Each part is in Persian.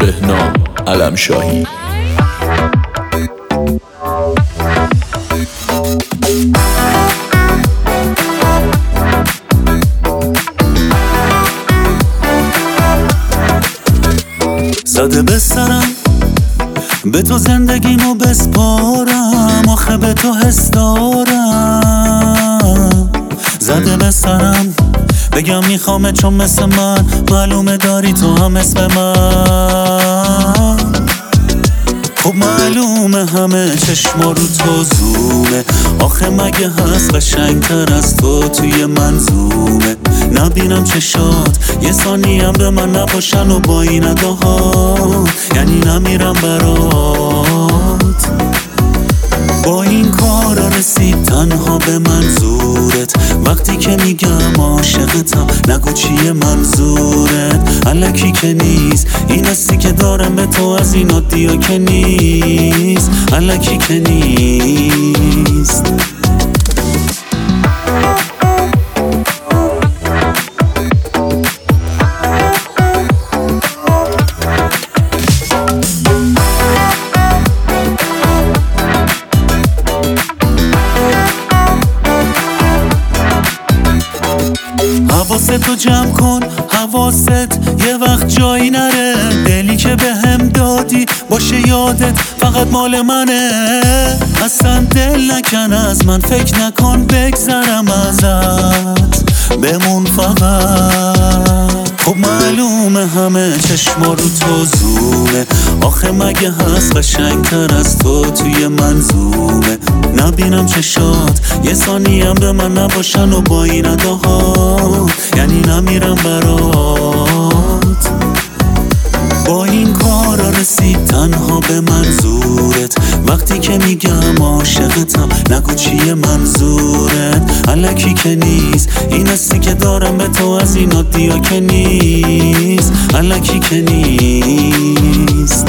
بهنام علمشاهی. زده به سرم به تو زندگیمو بسپارم، آخه به تو حس دارم. زده به سرم بگم میخوامه چون مثل من معلومه داری تو هم اسم من. خب معلومه همه چشما رو تو زومه، آخه مگه هست قشنگتر از تو توی منظومه. نبینم چشات یه ثانیه‌ام به من نباشن و با این اداها یعنی نمیرم برات. با این کارا رسید تنها به منظورت، وقتی که میگم عاشقتم نگو چیه منظورت. الکی که نیست این حسی که دارم به تو، از این عادیا که نیست، الکی که نیست. حواستو جمع کن، حواست یه وقت جایی نره. دلی که به هم دادی باشه یادت فقط مال منه. اصلا دل نکن از من، فکر نکن بگذرم ازت، بمون فقط. خب معلومه همه چشما رو تو زومه، آخه مگه هست قشنگتر از تو توی منظومه. نبینم چشات یه ثانیه‌ام به من نباشن و با این اداها یعنی نمیرم برات. با این کارا رسید تنها به منظورت، وقتی که میگم عاشقتم نگو چیه منظورت. الکی که نیست این حسی که دارم به تو، از این عادیا که نیست، الکی که نیست.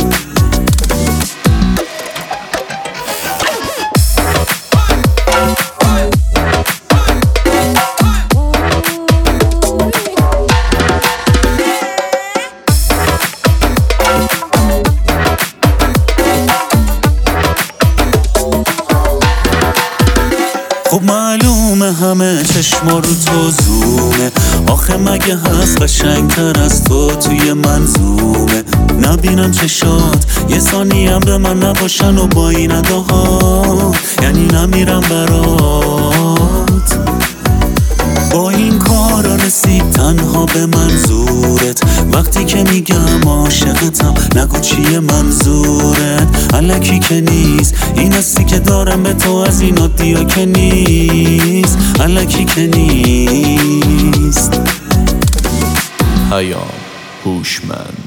خب معلومه همه چشما رو تو زومه، آخه مگه هست قشنگتر از تو توی منظومه. نبینم چشات یه ثانیه‌ام به من نباشن و با این اداها یعنی نمیرم برات. با این کارا رسید تنها به منظورت، وقتی که میگم عاشقتم نگو چیه منظورت. الکی که نیست این حسی که دارم به تو، از این عادیا که نیست، الکی که نیست. پیام هوشمند.